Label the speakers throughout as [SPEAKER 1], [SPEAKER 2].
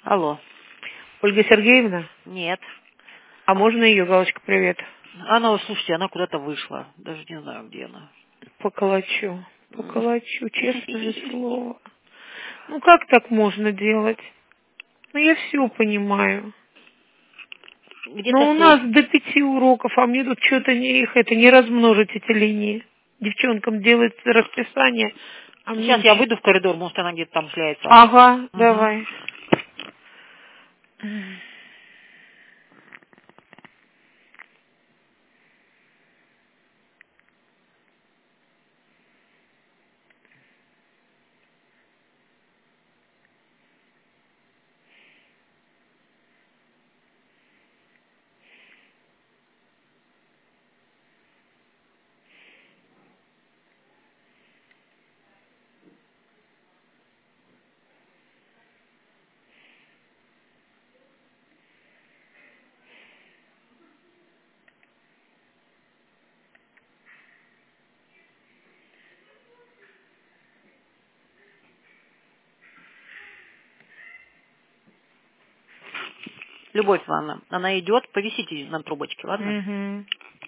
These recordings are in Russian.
[SPEAKER 1] Алло.
[SPEAKER 2] Ольга Сергеевна?
[SPEAKER 1] Нет.
[SPEAKER 2] А можно ее, Галочка, привет?
[SPEAKER 1] Она, слушайте, она куда-то вышла. Даже не знаю, где она.
[SPEAKER 2] Поколочу, честное слово. Ну как так можно делать? Ну я все понимаю. Но у нас до 5 уроков, а мне тут что-то не размножить эти линии. Девчонкам делается расписание. А
[SPEAKER 1] Сейчас я выйду в коридор, может, она где-то там шляется.
[SPEAKER 2] Ага, давай.
[SPEAKER 1] Любовь Ивановна, она идет, повисите на трубочке, ладно?
[SPEAKER 2] Угу.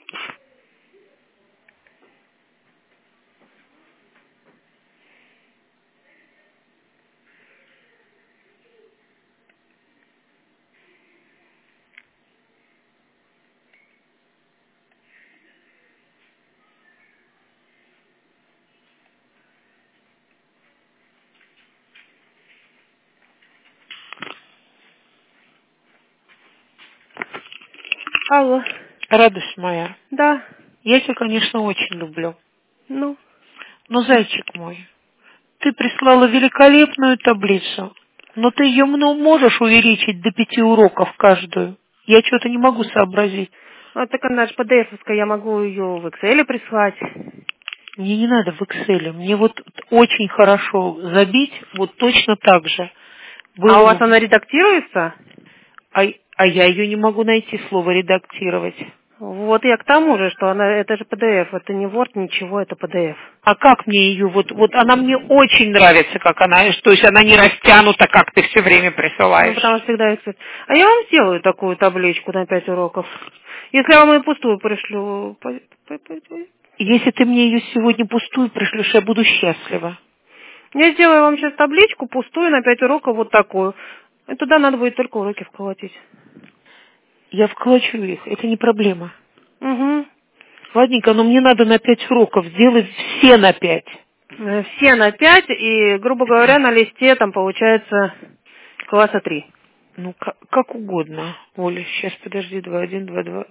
[SPEAKER 3] Алло.
[SPEAKER 2] Радость моя.
[SPEAKER 3] Да.
[SPEAKER 2] Я тебя, конечно, очень люблю.
[SPEAKER 3] Ну?
[SPEAKER 2] Но, зайчик мой, ты прислала великолепную таблицу, но ты ее можешь увеличить до 5 уроков каждую? Я что-то не могу сообразить.
[SPEAKER 3] А так она же PDF-овская, я могу ее в Excel прислать.
[SPEAKER 2] Мне не надо в Excel, мне вот очень хорошо забить вот точно так же.
[SPEAKER 3] А у вас она редактируется?
[SPEAKER 2] А я ее не могу найти, слово редактировать.
[SPEAKER 3] Вот я к тому же, что она, это же PDF, это не Word, ничего, это PDF.
[SPEAKER 2] А как мне ее, вот она мне очень нравится, как она, то есть она не растянута, как ты все время
[SPEAKER 3] Ну,
[SPEAKER 2] присылаешь.
[SPEAKER 3] потому что всегда Excel. А я вам сделаю такую табличку на 5 уроков. Если я вам ее пустую пришлю.
[SPEAKER 2] Если ты мне ее сегодня пустую пришлешь, я буду счастлива.
[SPEAKER 3] Я сделаю вам сейчас табличку пустую на 5 уроков вот такую. И туда надо будет только уроки вколотить.
[SPEAKER 2] Я вколочу их, это не проблема.
[SPEAKER 3] Угу.
[SPEAKER 2] Ладненько, но мне надо на 5 уроков, сделать все на 5.
[SPEAKER 3] Все на 5 и, грубо говоря, на листе там получается класса 3.
[SPEAKER 2] Ну, как угодно. Оля, сейчас, подожди, 2-1, 2-2,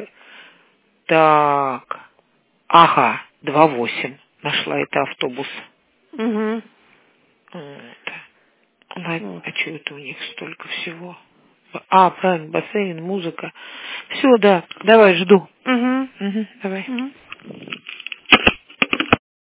[SPEAKER 2] так. Ага, 2-8. Нашла это автобус.
[SPEAKER 3] Угу.
[SPEAKER 2] Вот. А что это у них столько всего? А, правильно, бассейн, музыка. Все, да, давай, жду.
[SPEAKER 3] Угу.
[SPEAKER 2] Давай.
[SPEAKER 3] Угу.